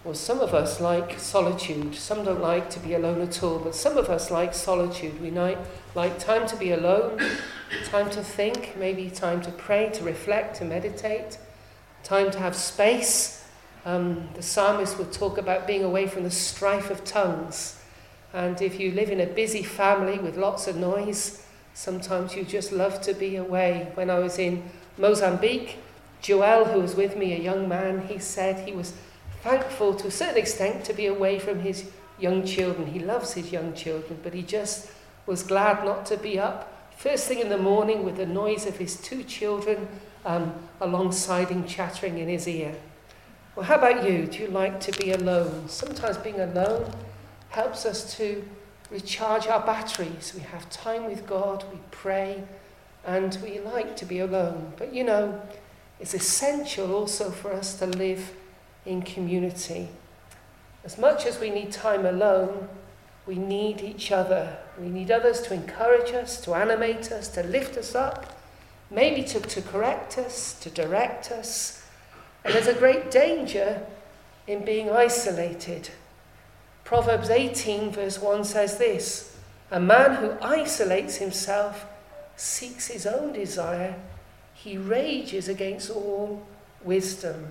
Well, some of us like solitude. Some don't like to be alone at all, but some of us like solitude. We like time to be alone, time to think, maybe time to pray, to reflect, to meditate, time to have space. The psalmist would talk about being away from the strife of tongues. And if you live in a busy family with lots of noise, sometimes you just love to be away. When I was in Mozambique, Joel, who was with me, a young man, he said he was thankful to a certain extent to be away from his young children. He loves his young children, but he just was glad not to be up first thing in the morning with the noise of his two children alongside him chattering in his ear. Well, how about you? Do you like to be alone? Sometimes being alone helps us to recharge our batteries. We have time with God, we pray, and we like to be alone. But you know, it's essential also for us to live in community. As much as we need time alone, we need each other. We need others to encourage us, to animate us, to lift us up, maybe to correct us, to direct us. And there's a great danger in being isolated. Proverbs 18 verse 1 says this: "A man who isolates himself seeks his own desire. He rages against all wisdom."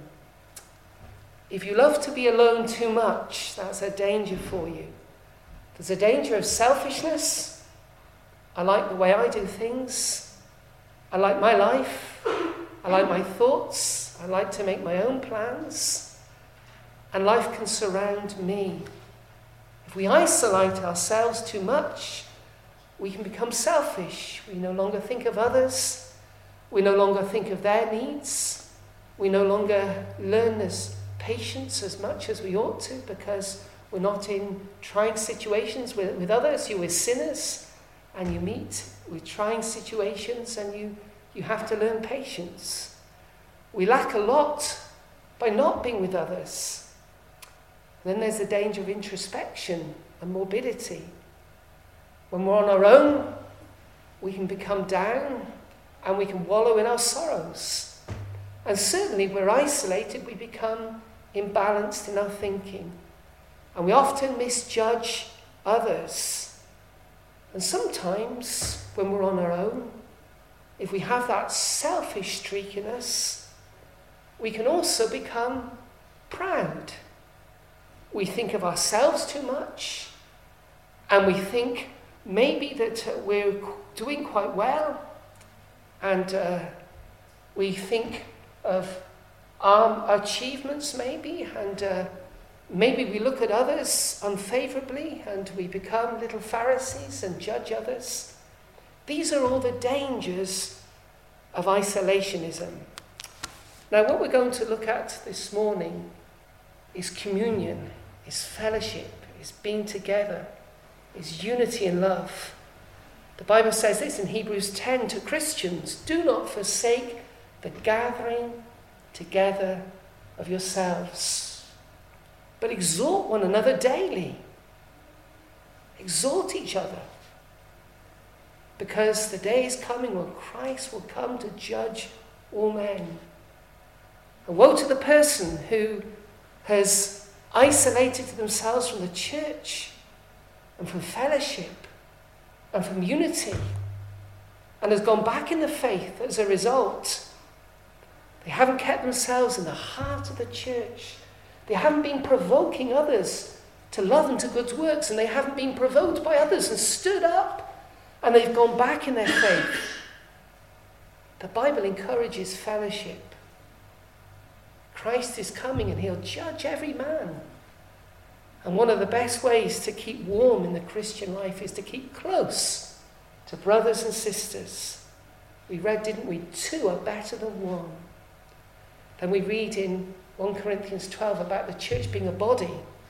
If you love to be alone too much, that's a danger for you. There's a danger of selfishness. I like the way I do things. I like my life. I like my thoughts. I like to make my own plans. And life can surround me. If we isolate ourselves too much, we can become selfish. We no longer think of others. We no longer think of their needs. We no longer learn this patience as much as we ought to, because we're not in trying situations with others. You're with sinners and you meet with trying situations, and you have to learn patience. We lack a lot by not being with others. And then there's the danger of introspection and morbidity. When we're on our own, we can become down and we can wallow in our sorrows. And certainly if we're isolated, we become imbalanced in our thinking. And we often misjudge others. And sometimes when we're on our own, if we have that selfish streak in us, we can also become proud. We think of ourselves too much, and we think maybe that we're doing quite well, and we think of our achievements maybe, and maybe we look at others unfavorably and we become little Pharisees and judge others. These are all the dangers of isolationism. Now, what we're going to look at this morning is communion, is fellowship, is being together, is unity and love. The Bible says this in Hebrews 10 to Christians: "Do not forsake the gathering together of yourselves, but exhort one another daily." Exhort each other, because the day is coming when Christ will come to judge all men. And woe to the person who has isolated themselves from the church and from fellowship and from unity, and has gone back in the faith as a result. They haven't kept themselves in the heart of the church. They haven't been provoking others to love and to good works, and they haven't been provoked by others and stood up, and they've gone back in their faith. The Bible encourages fellowship. Christ is coming and he'll judge every man. And one of the best ways to keep warm in the Christian life is to keep close to brothers and sisters. We read, didn't we? 2 are better than 1. Then we read in 1 Corinthians 12 about the church being a body.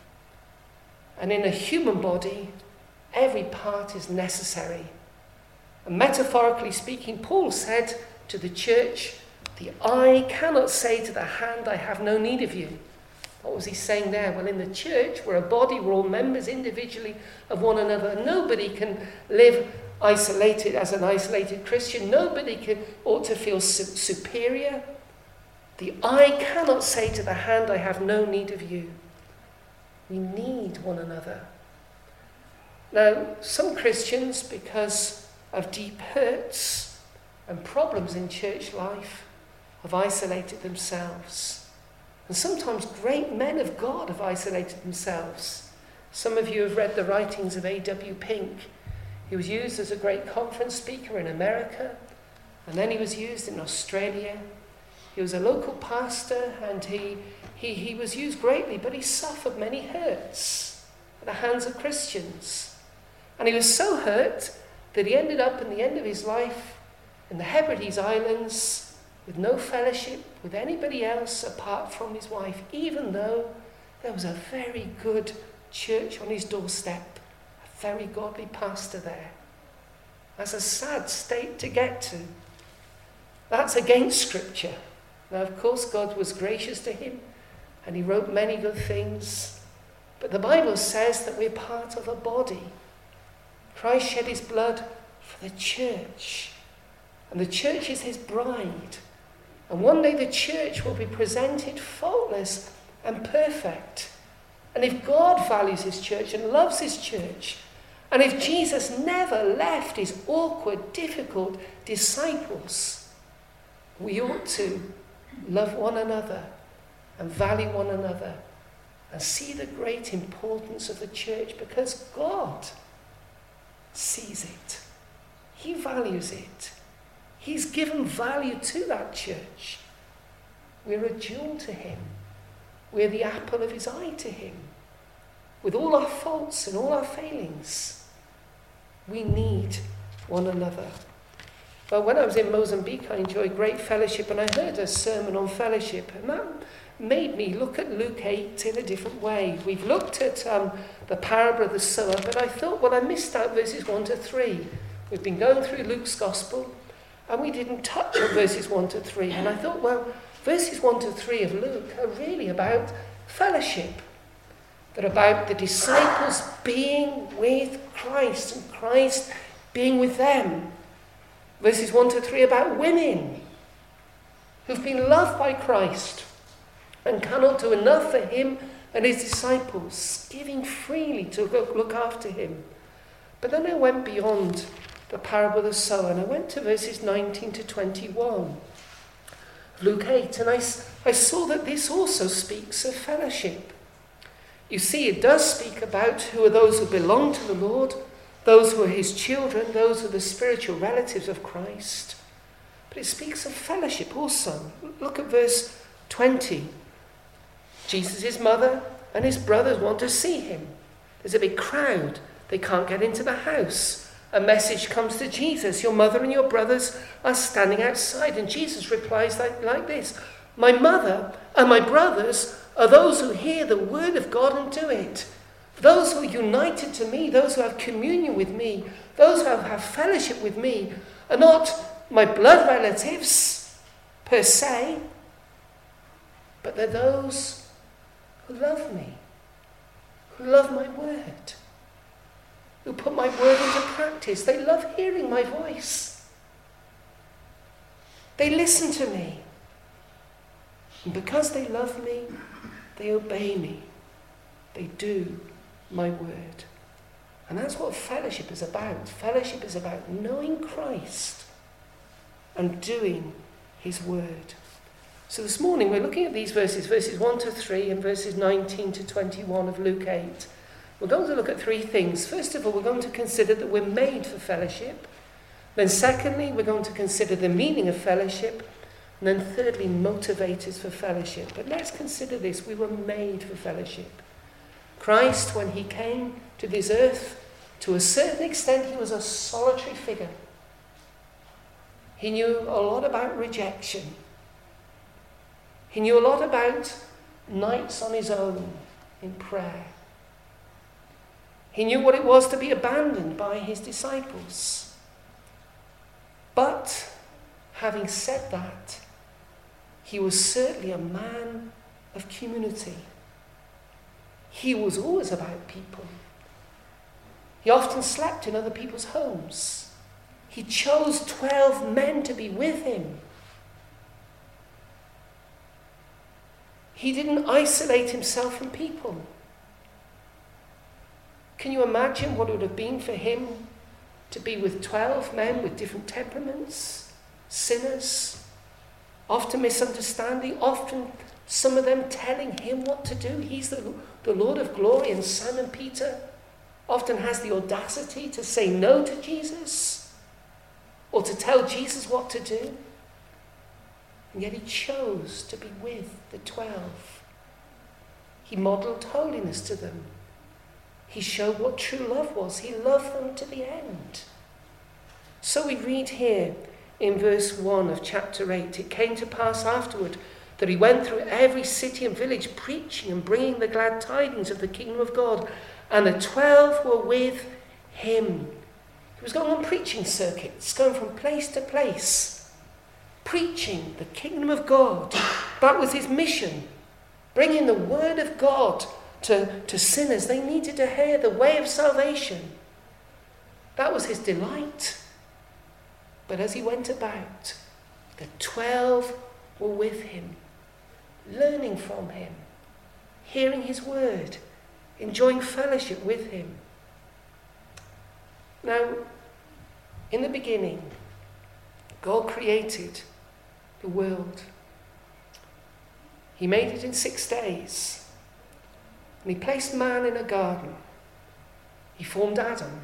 And in a human body, every part is necessary. And metaphorically speaking, Paul said to the church, "The eye cannot say to the hand, I have no need of you." What was he saying there? Well, in the church, we're a body, we're all members individually of one another. Nobody can live isolated as an isolated Christian. Nobody ought to feel superior. The eye cannot say to the hand, I have no need of you. We need one another. Now, some Christians, because of deep hurts and problems in church life, have isolated themselves. And sometimes great men of God have isolated themselves. Some of you have read the writings of A.W. Pink. He was used as a great conference speaker in America, and then he was used in Australia. He was a local pastor, and he was used greatly, but he suffered many hurts at the hands of Christians. And he was so hurt that he ended up in the end of his life in the Hebrides Islands with no fellowship with anybody else apart from his wife, even though there was a very good church on his doorstep, a very godly pastor there. That's a sad state to get to. That's against Scripture. Now, of course, God was gracious to him, and he wrote many good things. But the Bible says that we're part of a body. Christ shed his blood for the church, and the church is his bride. And one day the church will be presented faultless and perfect. And if God values his church and loves his church, and if Jesus never left his awkward, difficult disciples, we ought to love one another and value one another and see the great importance of the church, because God sees it. He values it. He's given value to that church. We're a jewel to him. We're the apple of his eye to him. With all our faults and all our failings, we need one another. Well, when I was in Mozambique, I enjoyed great fellowship, and I heard a sermon on fellowship, and that made me look at Luke 8 in a different way. We've looked at the parable of the sower, but I thought, well, I missed out verses 1 to 3. We've been going through Luke's Gospel, and we didn't touch on verses 1 to 3. And I thought, well, verses 1 to 3 of Luke are really about fellowship. They're about the disciples being with Christ and Christ being with them. Verses 1 to 3 about women who've been loved by Christ and cannot do enough for him and his disciples, giving freely to look after him. But then I went beyond the parable of the sower, and I went to verses 19 to 21 of Luke 8, and I saw that this also speaks of fellowship. You see, it does speak about who are those who belong to the Lord, those who are his children, those who are the spiritual relatives of Christ. But it speaks of fellowship also. Look at verse 20. Jesus' mother and his brothers want to see him. There's a big crowd. They can't get into the house. A message comes to Jesus. Your mother and your brothers are standing outside. And Jesus replies like this. My mother and my brothers are those who hear the word of God and do it. Those who are united to me, those who have communion with me, those who have fellowship with me, are not my blood relatives per se, but they're those who love me, who love my word, who put my word into practice. They love hearing my voice. They listen to me. And because they love me, they obey me. They do my word. And that's what fellowship is about. Fellowship is about knowing Christ and doing his word. So this morning we're looking at these verses 1 to 3 and verses 19 to 21 of Luke 8. We're going to look at three things. First of all, we're going to consider that we're made for fellowship. Then secondly, we're going to consider the meaning of fellowship. And then thirdly, motivators for fellowship. But let's consider this. We were made for fellowship. Christ, when he came to this earth, to a certain extent, he was a solitary figure. He knew a lot about rejection. He knew a lot about nights on his own in prayer. He knew what it was to be abandoned by his disciples. But, having said that, he was certainly a man of community. He was always about people. He often slept in other people's homes. He chose 12 men to be with him. He didn't isolate himself from people. Can you imagine what it would have been for him to be with 12 men with different temperaments, sinners, often misunderstanding, often some of them telling him what to do? He's the Lord of glory, and Simon Peter often has the audacity to say no to Jesus or to tell Jesus what to do. And yet he chose to be with the 12. He modelled holiness to them. He showed what true love was. He loved them to the end. So we read here in verse 1 of chapter 8, it came to pass afterward that he went through every city and village preaching and bringing the glad tidings of the kingdom of God. And the 12 were with him. He was going on preaching circuits, going from place to place, preaching the kingdom of God. That was his mission, bringing the word of God to sinners. They needed to hear the way of salvation. That was his delight. But as he went about, the 12 were with him, learning from him, hearing his word, enjoying fellowship with him. Now, in the beginning, God created the world. He made it in 6 days. And he placed man in a garden. He formed Adam.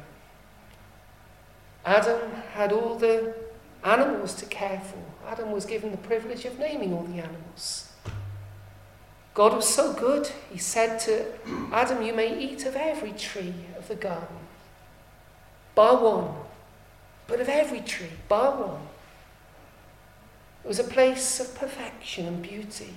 Adam had all the animals to care for. Adam was given the privilege of naming all the animals. God was so good, he said to Adam, you may eat of every tree of the garden, bar one. But of every tree, bar one. It was a place of perfection and beauty.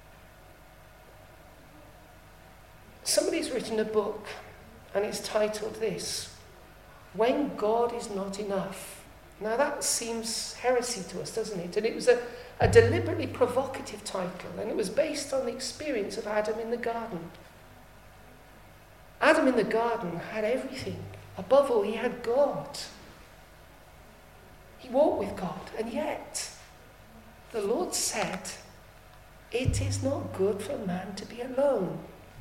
Somebody's written a book, and it's titled this, When God is Not Enough. Now that seems heresy to us, doesn't it? And it was a deliberately provocative title, and it was based on the experience of Adam in the garden. Adam in the garden had everything. Above all, he had God. He walked with God, and yet the Lord said, it is not good for man to be alone.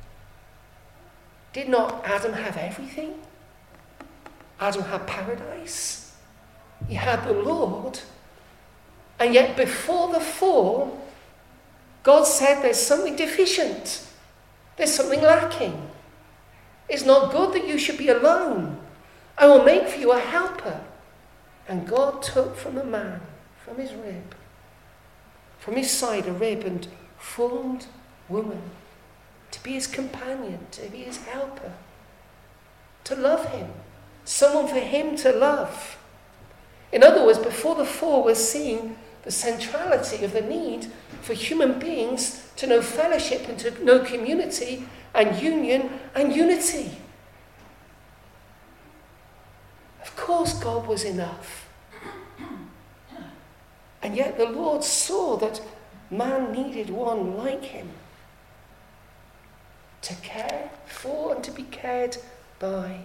Did not Adam have everything? Adam had paradise. He had the Lord. And yet before the fall, God said there's something deficient. There's something lacking. It's not good that you should be alone. I will make for you a helper. And God took from the man, from his rib, from his side a rib, and formed woman to be his companion, to be his helper, to love him, someone for him to love. In other words, before the fall, we're seeing the centrality of the need for human beings to know fellowship and to know community and union and unity. Of course, God was enough. And yet the Lord saw that man needed one like him to care for and to be cared by.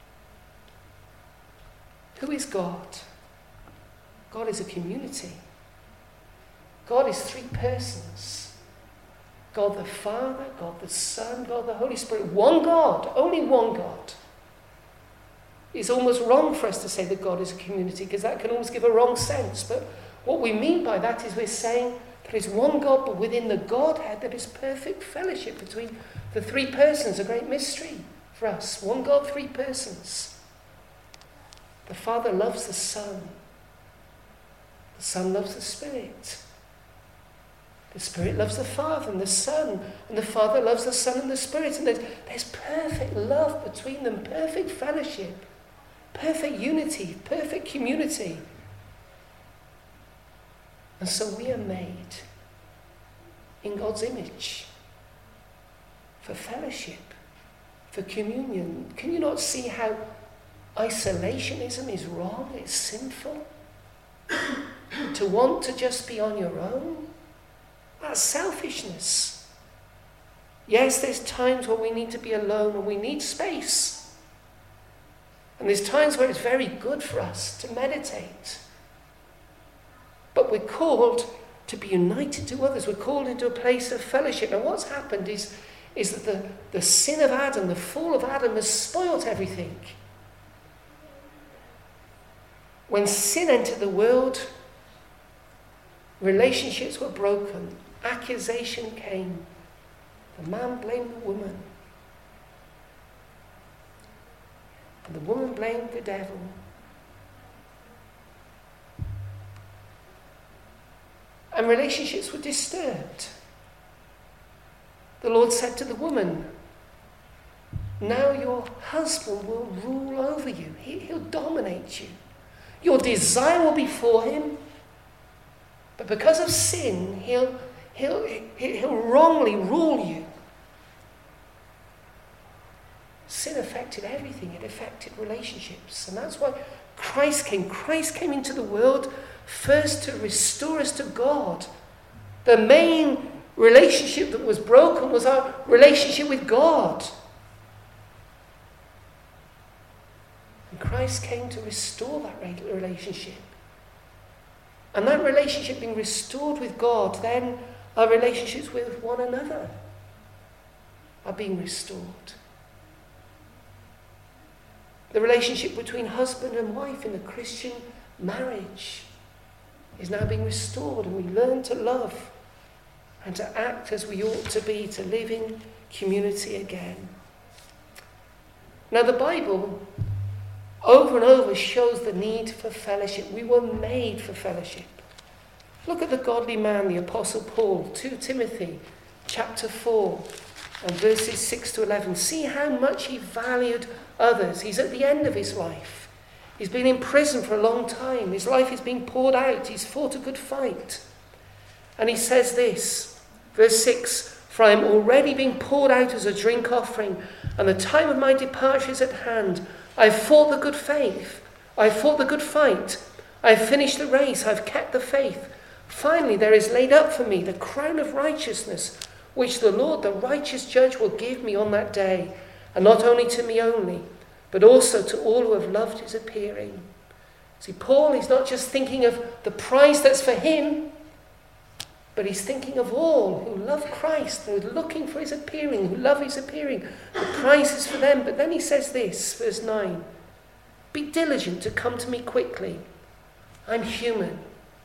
Who is God? God is a community. God is 3 persons. God the Father, God the Son, God the Holy Spirit. One God, only one God. It's almost wrong for us to say that God is a community, because that can almost give a wrong sense. But what we mean by that is we're saying there is one God, but within the Godhead there is perfect fellowship between the 3 persons, a great mystery for us. One God, 3 persons. The Father loves the Son. The Son loves the Spirit. The Spirit loves the Father and the Son, and the Father loves the Son and the Spirit. And there's perfect love between them, perfect fellowship, perfect unity, perfect community. And so we are made in God's image for fellowship, for communion. Can you not see how isolationism is wrong, it's sinful? To want to just be on your own? That's selfishness. Yes, there's times where we need to be alone and we need space. And there's times where it's very good for us to meditate. But we're called to be united to others. We're called into a place of fellowship. And what's happened is is that the sin of Adam, the fall of Adam, has spoilt everything. When sin entered the world, relationships were broken. Accusation came. The man blamed the woman. And the woman blamed the devil. And relationships were disturbed. The Lord said to the woman, now your husband will rule over you. He'll dominate you. Your desire will be for him. But because of sin, he'll wrongly rule you. Sin affected everything. It affected relationships. And that's why Christ came. Christ came into the world first to restore us to God. The main relationship that was broken was our relationship with God. And Christ came to restore that relationship. And that relationship being restored with God, then our relationships with one another are being restored. The relationship between husband and wife in the Christian marriage is now being restored, and we learn to love and to act as we ought to be, to live in community again. Now the Bible over and over shows the need for fellowship. We were made for fellowship. Look at the godly man, the Apostle Paul, 2 Timothy chapter 4 and verses 6 to 11. See how much he valued others. He's at the end of his life. He's been in prison for a long time. His life is being poured out. He's fought a good fight. And he says this, verse 6, for I am already being poured out as a drink offering, and the time of my departure is at hand. I have fought the good faith. I have fought the good fight. I have finished the race. I have kept the faith. Finally, there is laid up for me the crown of righteousness, which the Lord, the righteous judge, will give me on that day, and not only to me only, but also to all who have loved his appearing. See, Paul is not just thinking of the prize that's for him, but he's thinking of all who love Christ, who are looking for his appearing, who love his appearing. The prize is for them. But then he says this, verse 9, be diligent to come to me quickly. I'm human.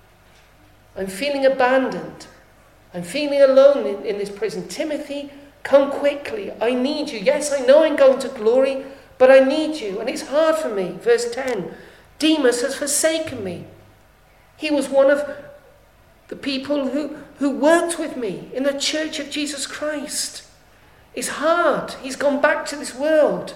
I'm feeling abandoned. I'm feeling alone in this prison. Timothy, come quickly. I need you. Yes, I know I'm going to glory, but I need you. And it's hard for me. Verse 10, Demas has forsaken me. He was one of the people who worked with me in the church of Jesus Christ. It's hard. He's gone back to this world.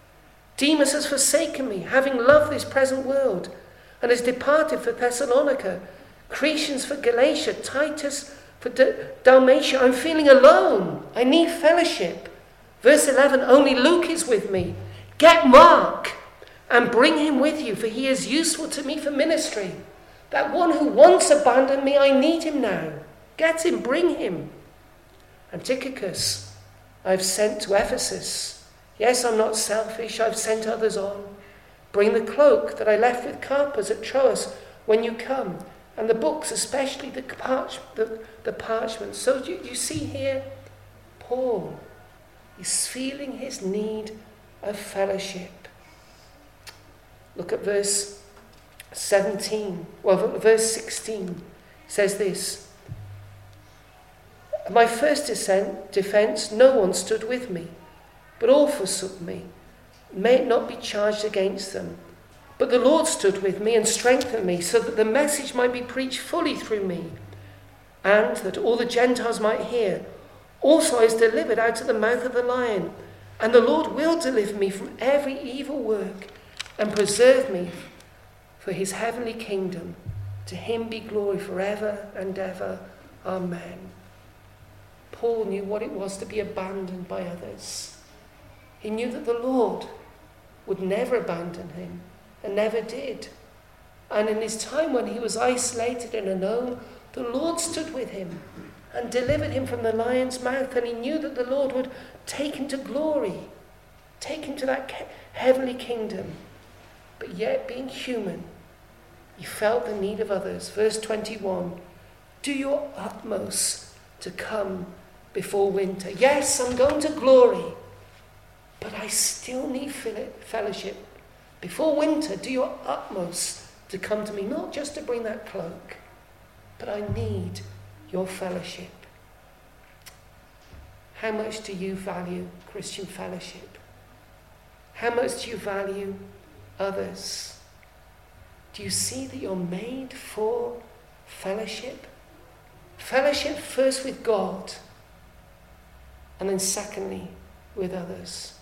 Demas has forsaken me, having loved this present world, and has departed for Thessalonica. Crescens for Galatia, Titus for Dalmatia. I'm feeling alone. I need fellowship. Verse 11, only Luke is with me. Get Mark and bring him with you, for he is useful to me for ministry. That one who once abandoned me, I need him now. Get him, bring him. And Tychicus I've sent to Ephesus. Yes, I'm not selfish, I've sent others on. Bring the cloak that I left with Carpus at Troas when you come, and the books, especially the parchment. So you see here, Paul is feeling his need of fellowship. Look at verse 16 says this, my first defense, no one stood with me, but all forsook me. May it not be charged against them. But the Lord stood with me and strengthened me, so that the message might be preached fully through me, and that all the Gentiles might hear. Also I was delivered out of the mouth of the lion, and the Lord will deliver me from every evil work, and preserve me for his heavenly kingdom. To him be glory forever and ever. Amen. Paul knew what it was to be abandoned by others. He knew that the Lord would never abandon him, and never did. And in his time when he was isolated and alone, the Lord stood with him and delivered him from the lion's mouth, and he knew that the Lord would take him to glory, take him to that heavenly kingdom. But yet, being human, he felt the need of others. Verse 21, do your utmost to come before winter. Yes, I'm going to glory, but I still need fellowship. Before winter, do your utmost to come to me, not just to bring that cloak, but I need your fellowship. How much do you value Christian fellowship? How much do you value others? Do you see that you're made for fellowship? Fellowship first with God, and then secondly with others.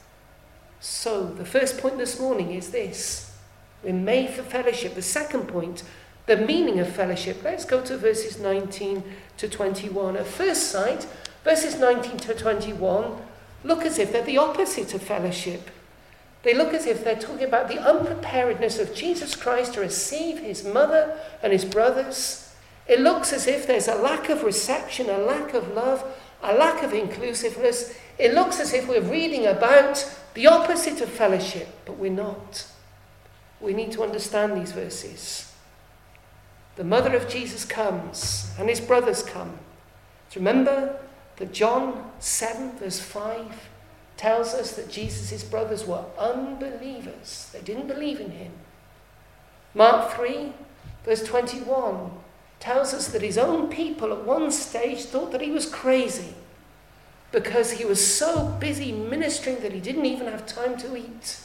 So the first point this morning is this: we're made for fellowship. The second point, the meaning of fellowship. Let's go to verses 19 to 21. At first sight, verses 19 to 21 look as if they're the opposite of fellowship. They look as if they're talking about the unpreparedness of Jesus Christ to receive his mother and his brothers. It looks as if there's a lack of reception, a lack of love, a lack of inclusiveness. It looks as if we're reading about the opposite of fellowship, but we're not. We need to understand these verses. The mother of Jesus comes and his brothers come. Remember that John 7 verse 5 tells us that Jesus' brothers were unbelievers. They didn't believe in him. Mark 3 verse 21 tells us that his own people at one stage thought that he was crazy because he was so busy ministering that he didn't even have time to eat.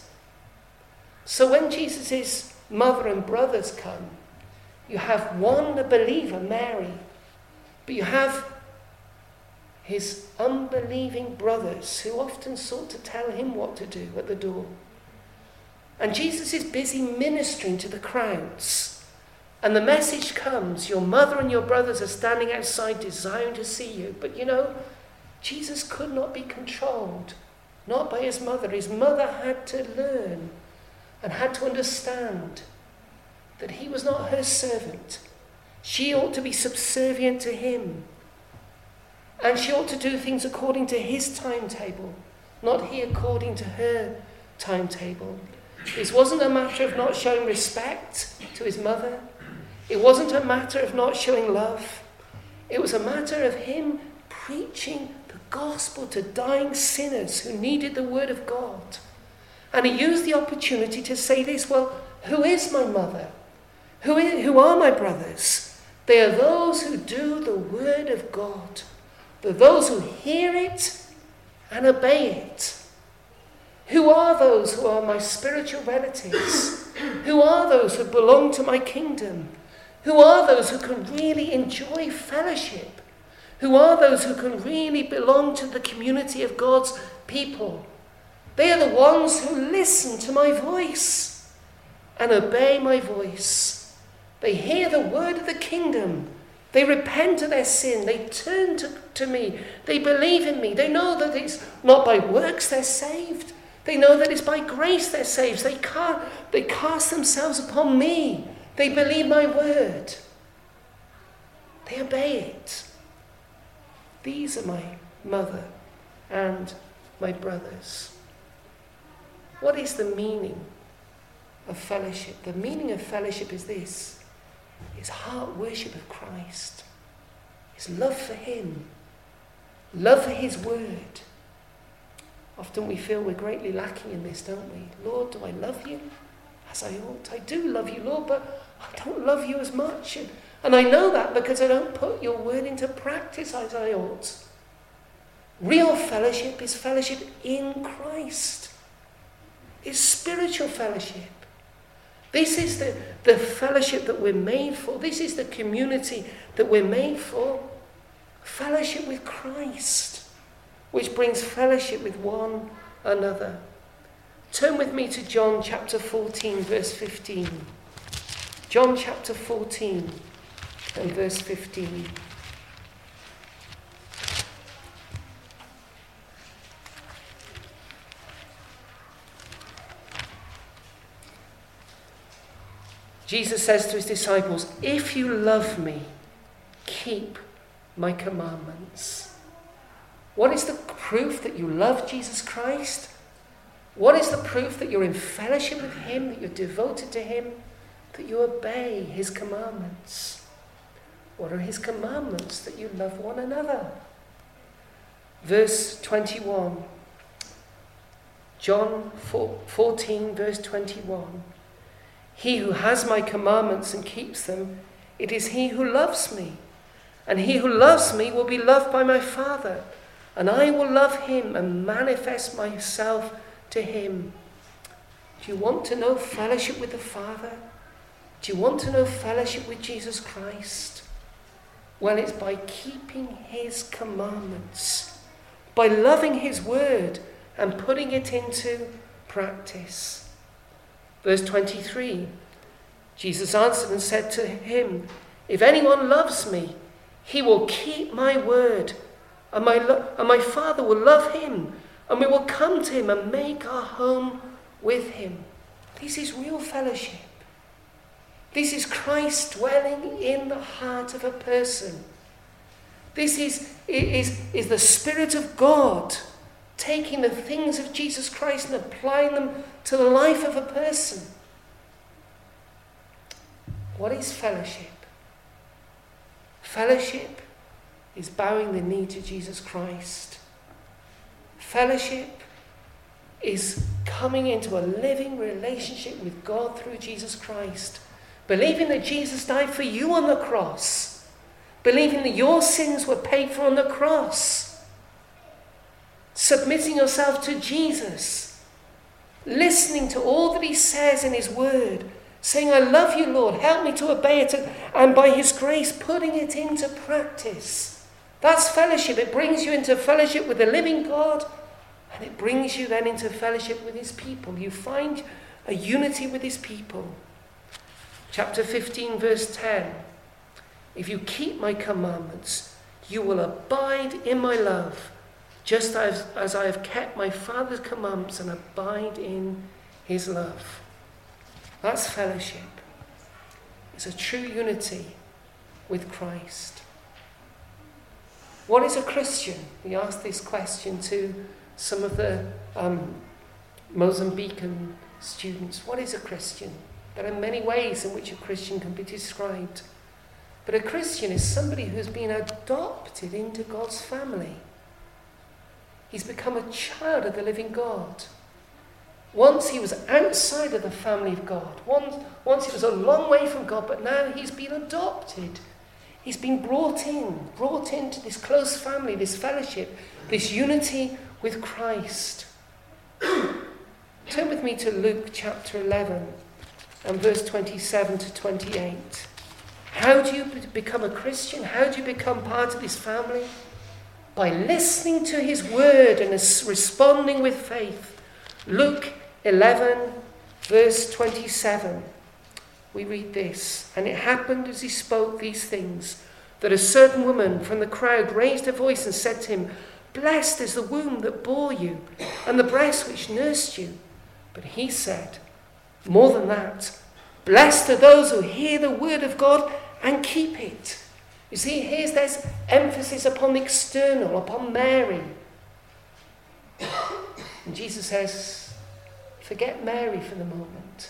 So when Jesus' mother and brothers come, you have one, a believer, Mary, but you have his unbelieving brothers who often sought to tell him what to do at the door. And Jesus is busy ministering to the crowds. And the message comes, your mother and your brothers are standing outside desiring to see you. But you know, Jesus could not be controlled, not by his mother. His mother had to learn and had to understand that he was not her servant. She ought to be subservient to him. And she ought to do things according to his timetable, not he according to her timetable. This wasn't a matter of not showing respect to his mother. It wasn't a matter of not showing love. It was a matter of him preaching the gospel to dying sinners who needed the word of God. And he used the opportunity to say this, well, who is my mother? Who are my brothers? They are those who do the word of God. They're those who hear it and obey it. Who are those who are my spiritual relatives? Who are those who belong to my kingdom? Who are those who can really enjoy fellowship? Who are those who can really belong to the community of God's people? They are the ones who listen to my voice and obey my voice. They hear the word of the kingdom. They repent of their sin. They turn to me. They believe in me. They know that it's not by works they're saved. They know that it's by grace they're saved. They cast themselves upon me. They believe my word. They obey it. These are my mother and my brothers. What is the meaning of fellowship? The meaning of fellowship is this. It's heart worship of Christ. It's love for him. Love for his word. Often we feel we're greatly lacking in this, don't we? Lord, do I love you as I ought? I do love you, Lord, but I don't love you as much. And I know that because I don't put your word into practice as I ought. Real fellowship is fellowship in Christ. It's spiritual fellowship. This is the fellowship that we're made for. This is the community that we're made for. Fellowship with Christ, which brings fellowship with one another. Turn with me to John chapter 14, verse 15. John chapter 14 and verse 15. Jesus says to his disciples, if you love me, keep my commandments. What is the proof that you love Jesus Christ? What is the proof that you're in fellowship with him, that you're devoted to him, that you obey his commandments? What are his commandments? That you love one another. verse 21. John 14, verse 21. He who has my commandments and keeps them, it is he who loves me. And he who loves me will be loved by my Father. And I will love him and manifest myself to him. Do you want to know fellowship with the Father? Do you want to know fellowship with Jesus Christ? Well, it's by keeping his commandments, by loving his word and putting it into practice. Verse 23, Jesus answered and said to him, if anyone loves me, he will keep my word, and my Father will love him, and we will come to him and make our home with him. This is real fellowship. This is Christ dwelling in the heart of a person. This is the Spirit of God taking the things of Jesus Christ and applying them to the life of a person. What is fellowship? Fellowship is bowing the knee to Jesus Christ. Fellowship is coming into a living relationship with God through Jesus Christ. Believing that Jesus died for you on the cross. Believing that your sins were paid for on the cross. Submitting yourself to Jesus. Listening to all that he says in his word. Saying, I love you, Lord. Help me to obey it. And by his grace, putting it into practice. That's fellowship. It brings you into fellowship with the living God. And it brings you then into fellowship with his people. You find a unity with his people. Chapter 15, verse 10. If you keep my commandments, you will abide in my love, just as I have kept my Father's commandments and abide in his love. That's fellowship. It's a true unity with Christ. What is a Christian? We asked this question to some of the Mozambican students. What is a Christian? There are many ways in which a Christian can be described. But a Christian is somebody who's been adopted into God's family. He's become a child of the living God. Once he was outside of the family of God. Once he was a long way from God, but now he's been adopted. He's been brought into this close family, this fellowship, this unity with Christ. Turn with me to Luke chapter 11 and verse 27 to 28. How do you become a Christian? How do you become part of this family? By listening to his word and responding with faith. Luke 11, verse 27. We read this. And it happened as he spoke these things, that a certain woman from the crowd raised her voice and said to him, Blessed is the womb that bore you, and the breast which nursed you. But he said, more than that, blessed are those who hear the word of God and keep it. You see, there's emphasis upon the external, upon Mary. And Jesus says, forget Mary for the moment.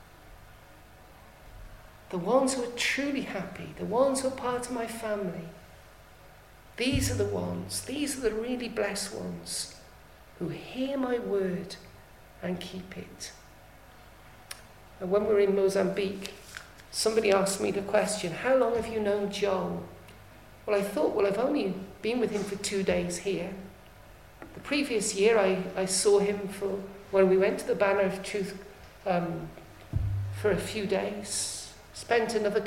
The ones who are truly happy, the ones who are part of my family, these are the really blessed ones who hear my word and keep it. And when we were in Mozambique, somebody asked me the question, how long have you known Joel? Well, I thought, I've only been with him for 2 days here. The previous year, I saw him when we went to the Banner of Truth for a few days. Spent another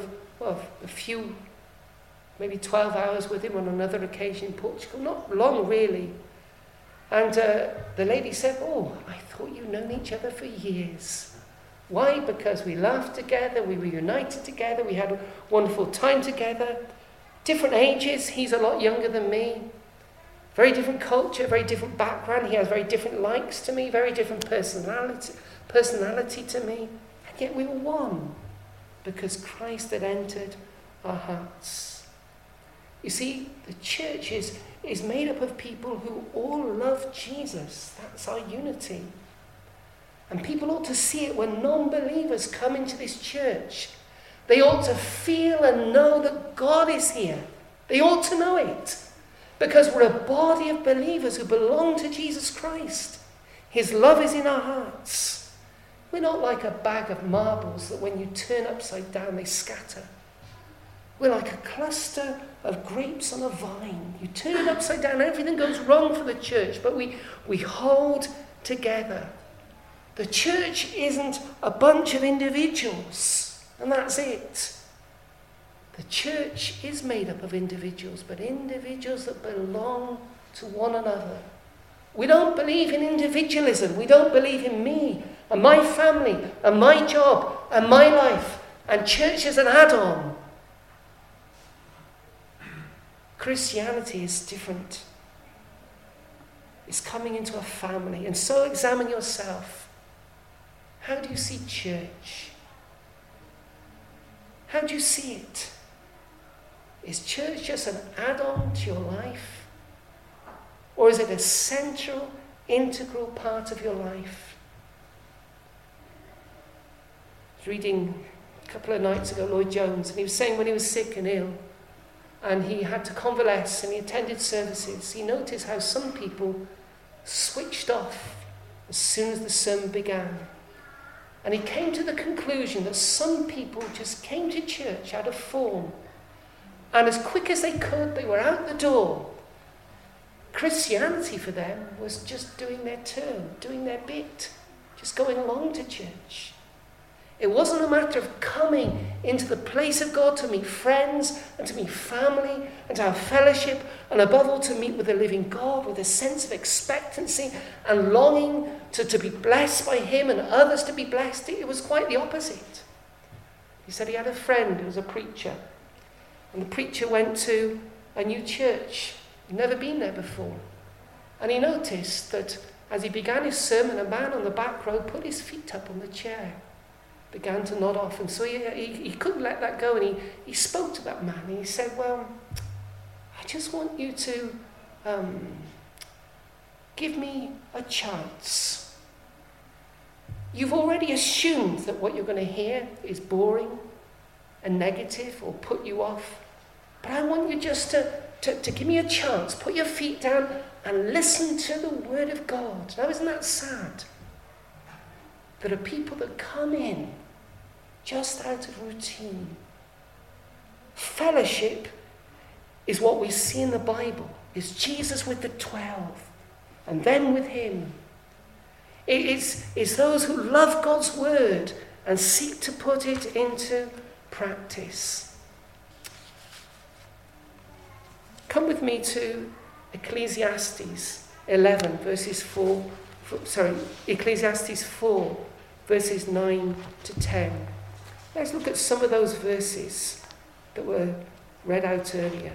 maybe 12 hours with him on another occasion in Portugal. Not long, really. And the lady said, I thought you'd known each other for years. Why? Because we laughed together, we were united together, we had a wonderful time together. Different ages, he's a lot younger than me. Very different culture, very different background. He has very different likes to me, very different personality to me. And yet we were one, because Christ had entered our hearts. You see, the church is made up of people who all love Jesus. That's our unity. And people ought to see it when non-believers come into this church. They ought to feel and know that God is here. They ought to know it. Because we're a body of believers who belong to Jesus Christ. His love is in our hearts. We're not like a bag of marbles that when you turn upside down they scatter. We're like a cluster of grapes on a vine. You turn it upside down, everything goes wrong for the church, but we hold together. The church isn't a bunch of individuals, and that's it. The church is made up of individuals, but individuals that belong to one another. We don't believe in individualism. We don't believe in me and my family and my job and my life and church as an add-on. Christianity is different. It's coming into a family. And so examine yourself. How do you see church? How do you see it? Is church just an add-on to your life? Or is it a central, integral part of your life? I was reading a couple of nights ago Lloyd Jones, and he was saying when he was sick and ill, and he had to convalesce and he attended services, he noticed how some people switched off as soon as the sermon began. And he came to the conclusion that some people just came to church out of form, and as quick as they could, they were out the door. Christianity for them was just doing their turn, doing their bit, just going along to church. It wasn't a matter of coming into the place of God to meet friends and to meet family and to have fellowship, and above all to meet with the living God with a sense of expectancy and longing to be blessed by him and others to be blessed. It was quite the opposite. He said he had a friend who was a preacher, and the preacher went to a new church. He'd never been there before. And he noticed that as he began his sermon, a man on the back row put his feet up on the chair, began to nod off. And so he couldn't let that go. And he spoke to that man. And he said, well, I just want you to give me a chance. You've already assumed that what you're going to hear is boring and negative or put you off. But I want you just to give me a chance. Put your feet down and listen to the word of God. Now, isn't that sad? There are people that come in just out of routine. Fellowship is what we see in the Bible. It's Jesus with the 12 and then with him. It's those who love God's word and seek to put it into practice. Come with me to Ecclesiastes 11 verses 4. Ecclesiastes 4 verses 9 to 10. Let's look at some of those verses that were read out earlier.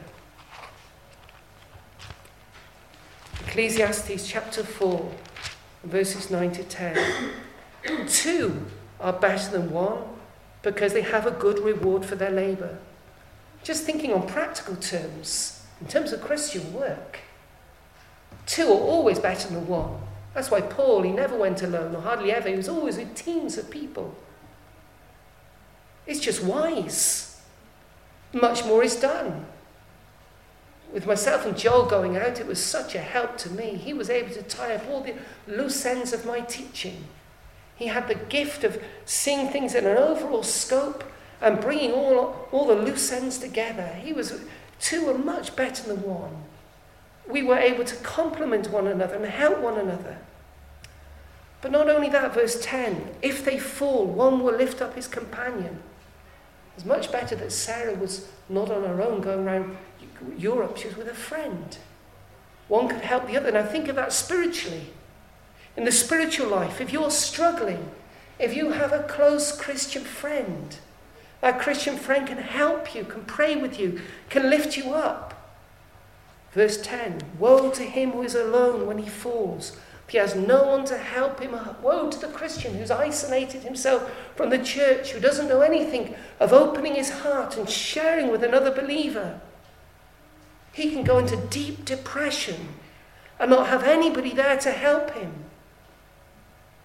Ecclesiastes chapter 4 verses 9 to 10. 2 are better than 1 because they have a good reward for their labour. Just thinking on practical terms, in terms of Christian work, 2 are always better than 1. That's why Paul, he never went alone, or hardly ever. He was always with teams of people. It's just wise. Much more is done. With myself and Joel going out, it was such a help to me. He was able to tie up all the loose ends of my teaching. He had the gift of seeing things in an overall scope and bringing all the loose ends together. 2 are much better than 1. We were able to complement one another and help one another. But not only that, verse 10, if they fall, one will lift up his companion. It's much better that Sarah was not on her own going around Europe. She was with a friend. One could help the other. Now think of that spiritually. In the spiritual life, if you're struggling, if you have a close Christian friend, that Christian friend can help you, can pray with you, can lift you up. Verse 10, woe to him who is alone when he falls. If he has no one to help him up. Woe to the Christian who's isolated himself from the church, who doesn't know anything of opening his heart and sharing with another believer. He can go into deep depression and not have anybody there to help him.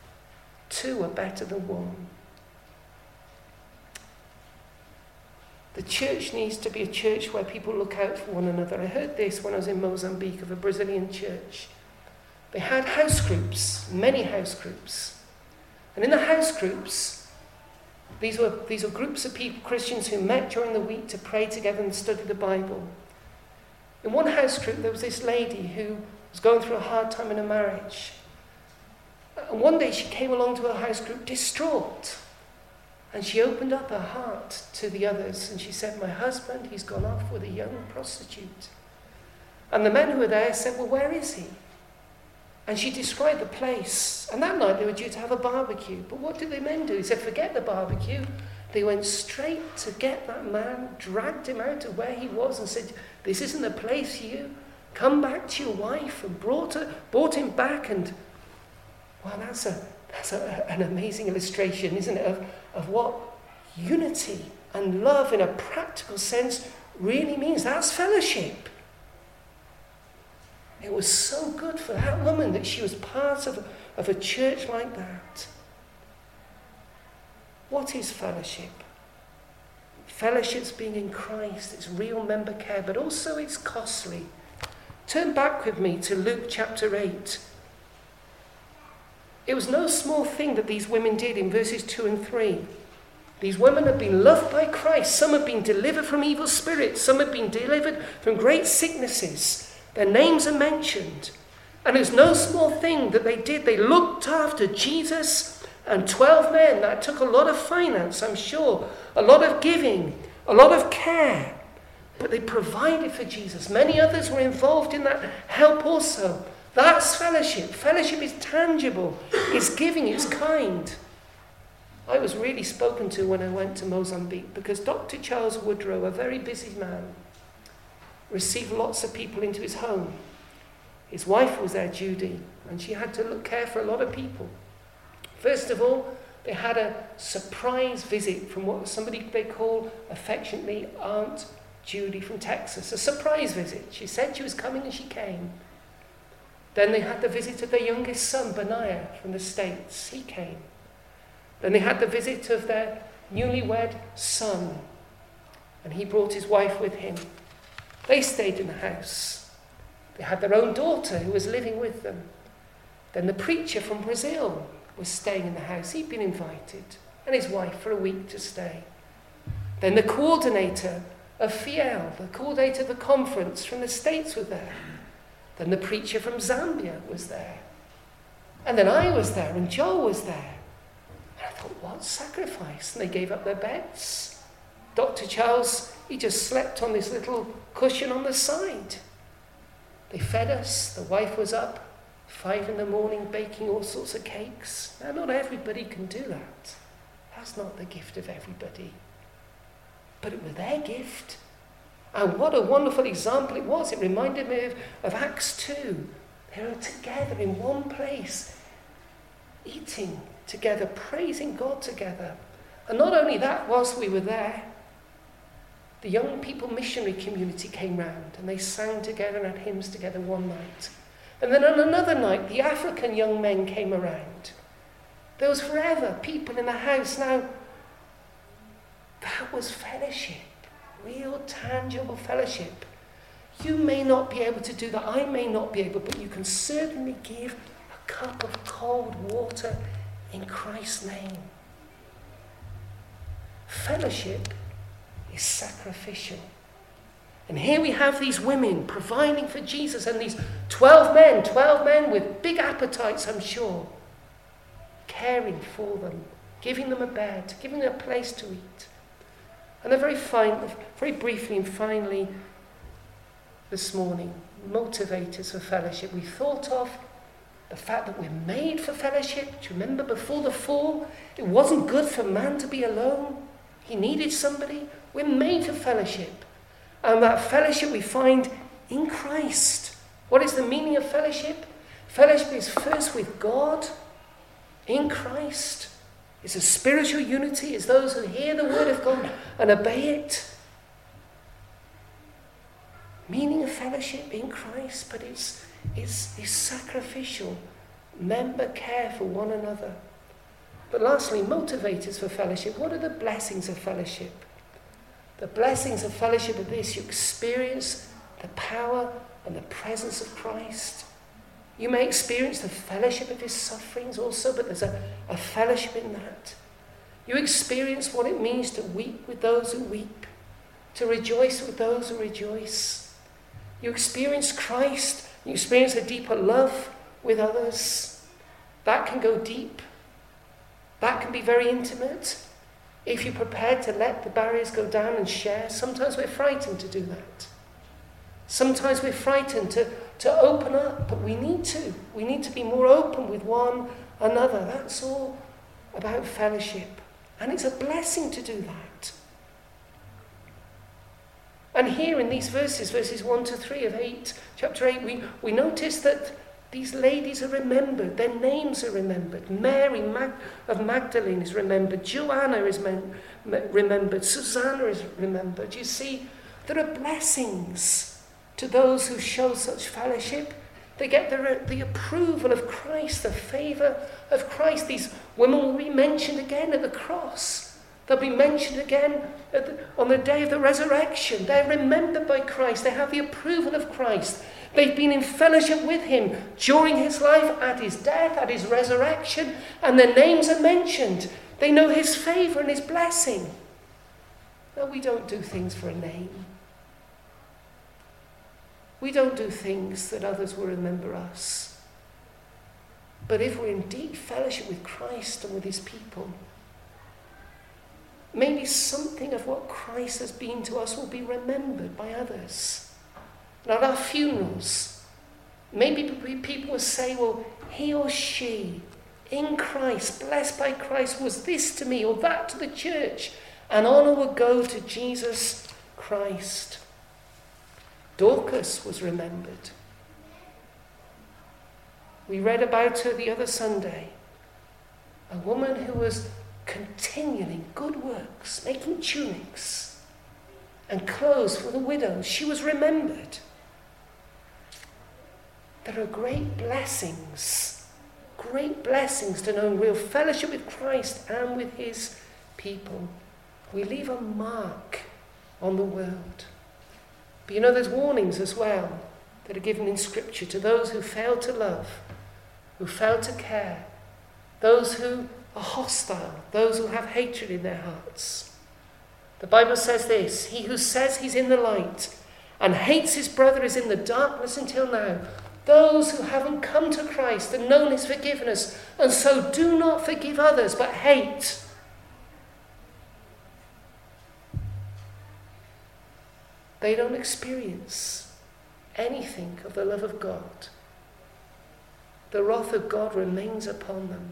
2 are better than 1. The church needs to be a church where people look out for one another. I heard this when I was in Mozambique of a Brazilian church. They had house groups, many house groups. And in the house groups, these were groups of people, Christians, who met during the week to pray together and study the Bible. In one house group, there was this lady who was going through a hard time in her marriage. And one day she came along to her house group distraught. And she opened up her heart to the others. And she said, my husband, he's gone off with a young prostitute. And the men who were there said, well, where is he? And she described the place. And that night they were due to have a barbecue. But what did the men do? He said, forget the barbecue. They went straight to get that man, dragged him out of where he was and said, this isn't the place for you. Come back to your wife. And brought him back. And, well, that's an amazing illustration, isn't it, of what unity and love in a practical sense really means. That's fellowship. It was so good for that woman that she was part of a church like that. What is fellowship? Fellowship's being in Christ. It's real member care, but also it's costly. Turn back with me to Luke chapter 8. It was no small thing that these women did in verses 2 and 3. These women had been loved by Christ. Some had been delivered from evil spirits. Some had been delivered from great sicknesses. Their names are mentioned. And it was no small thing that they did. They looked after Jesus and 12 men. That took a lot of finance, I'm sure. A lot of giving. A lot of care. But they provided for Jesus. Many others were involved in that help also. That's fellowship. Fellowship is tangible. It's giving. It's kind. I was really spoken to when I went to Mozambique because Dr. Charles Woodrow, a very busy man, received lots of people into his home. His wife was there, Judy, and she had to care for a lot of people. First of all, they had a surprise visit from what somebody they call affectionately Aunt Judy from Texas. A surprise visit. She said she was coming and she came. Then they had the visit of their youngest son, Benaiah, from the States. He came. Then they had the visit of their newlywed son, and he brought his wife with him. They stayed in the house. They had their own daughter who was living with them. Then the preacher from Brazil was staying in the house. He'd been invited, and his wife for a week to stay. Then the coordinator of Fiel, the coordinator of the conference from the States, was there. Then the preacher from Zambia was there. And then I was there, and Joel was there. And I thought, what sacrifice? And they gave up their beds. Dr. Charles, he just slept on this little cushion on the side. They fed us. The wife was up 5 a.m, baking all sorts of cakes. Now, not everybody can do that. That's not the gift of everybody. But it was their gift. And what a wonderful example it was. It reminded me of Acts 2. They were together in one place, eating together, praising God together. And not only that, whilst we were there, the young people missionary community came round and they sang together and had hymns together one night. And then on another night, the African young men came around. There was forever people in the house. Now, that was fellowship. Real, tangible fellowship. You may not be able to do that. I may not be able, but you can certainly give a cup of cold water in Christ's name. Fellowship is sacrificial. And here we have these women providing for Jesus and these 12 men with big appetites, I'm sure, caring for them, giving them a bed, giving them a place to eat. And very briefly and finally this morning, motivators for fellowship. We thought of the fact that we're made for fellowship. Do you remember before the fall, it wasn't good for man to be alone. He needed somebody. We're made for fellowship. And that fellowship we find in Christ. What is the meaning of fellowship? Fellowship is first with God, in Christ. It's a spiritual unity. It's those who hear the word of God and obey it. Meaning of fellowship in Christ, but it's sacrificial. Member care for one another. But lastly, motivators for fellowship. What are the blessings of fellowship? The blessings of fellowship of this, you experience the power and the presence of Christ. You may experience the fellowship of his sufferings also, but there's a fellowship in that. You experience what it means to weep with those who weep, to rejoice with those who rejoice. You experience Christ. You experience a deeper love with others. That can go deep. That can be very intimate. If you're prepared to let the barriers go down and share, sometimes we're frightened to do that. Sometimes we're frightened to open up, but we need to. We need to be more open with one another. That's all about fellowship. And it's a blessing to do that. And here in these verses 1 to 3 of chapter 8, we notice that these ladies are remembered. Their names are remembered. Mary of Magdalene is remembered. Joanna is remembered. Susanna is remembered. You see, there are blessings to those who show such fellowship. They get the approval of Christ, the favour of Christ. These women will be mentioned again at the cross. They'll be mentioned again on the day of the resurrection. They're remembered by Christ. They have the approval of Christ. They've been in fellowship with him during his life, at his death, at his resurrection, and their names are mentioned. They know his favour and his blessing. No, we don't do things for a name. We don't do things that others will remember us. But if we're in deep fellowship with Christ and with his people, maybe something of what Christ has been to us will be remembered by others. And at our funerals, maybe people will say, well, he or she in Christ, blessed by Christ, was this to me or that to the church. And honour will go to Jesus Christ. Dorcas was remembered. We read about her the other Sunday. A woman who was continuing good works, making tunics and clothes for the widows. She was remembered. There are great blessings to know real fellowship with Christ and with his people. We leave a mark on the world. But you know, there's warnings as well that are given in Scripture to those who fail to love, who fail to care, those who are hostile, those who have hatred in their hearts. The Bible says this: he who says he's in the light and hates his brother is in the darkness until now. Those who haven't come to Christ and known his forgiveness, and so do not forgive others but hate. They don't experience anything of the love of God. The wrath of God remains upon them.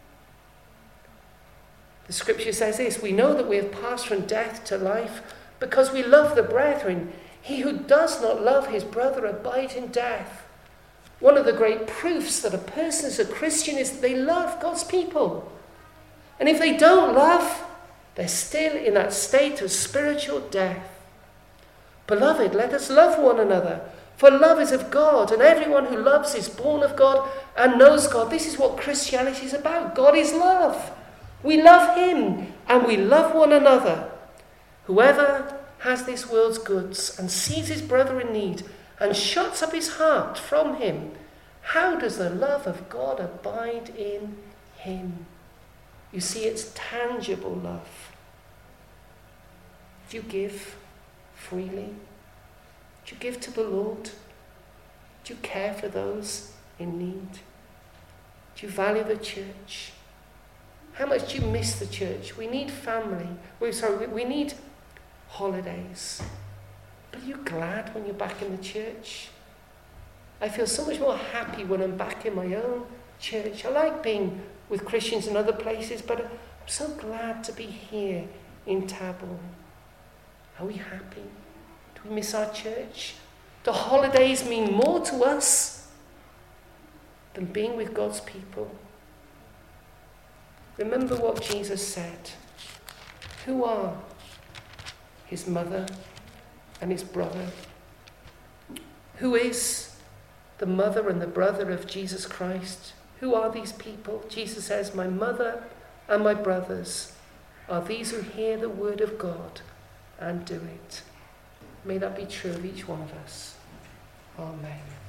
The scripture says this: we know that we have passed from death to life because we love the brethren. He who does not love his brother abides in death. One of the great proofs that a person is a Christian is that they love God's people. And if they don't love, they're still in that state of spiritual death. Beloved, let us love one another, for love is of God, and everyone who loves is born of God and knows God. This is what Christianity is about. God is love. We love him and we love one another. Whoever has this world's goods and sees his brother in need and shuts up his heart from him, how does the love of God abide in him? You see, it's tangible love. Do you give freely? Do you give to the Lord? Do you care for those in need? Do you value the church? How much do you miss the church? We need family. We need holidays. But are you glad when you're back in the church? I feel so much more happy when I'm back in my own church. I like being with Christians in other places, but I'm so glad to be here in Tabor. Are we happy? Do we miss our church? Do holidays mean more to us than being with God's people? Remember what Jesus said. Who are his mother and his brother? Who is the mother and the brother of Jesus Christ? Who are these people? Jesus says, my mother and my brothers are these who hear the word of God and do it. May that be true of each one of us. Amen.